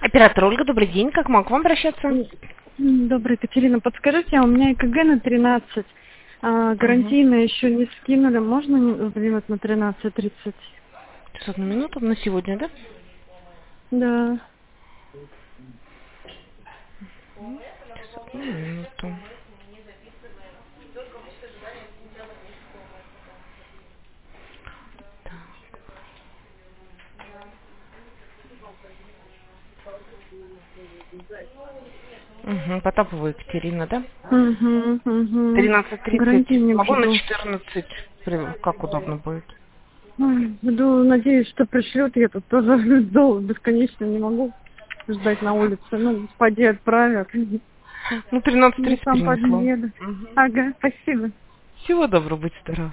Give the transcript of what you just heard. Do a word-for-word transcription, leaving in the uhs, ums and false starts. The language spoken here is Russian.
Оператор Ольга, добрый день. Как могу к вам обращаться? М, Добрый, Екатерина, подскажите, а у меня ЭКГ на тринадцать, а Угу. гарантийно еще не скинули, можно не- сделать на тринадцать тридцать? Сейчас одну минуту, на сегодня, да? Да. Одну минуту. Угу. Потапова Екатерина, да? Угу, угу. тринадцать тридцать. Гарантийник Могу на жду. четырнадцать, при- как удобно будет. Ой, Жду, надеюсь, что пришлют. Я тут тоже долго, бесконечно не могу ждать на улице. Ну, поди отправят. Ну, тринадцать Ну, тридцать сам принесло. подъеду. Угу. Ага, спасибо. Всего доброго, будь здоров.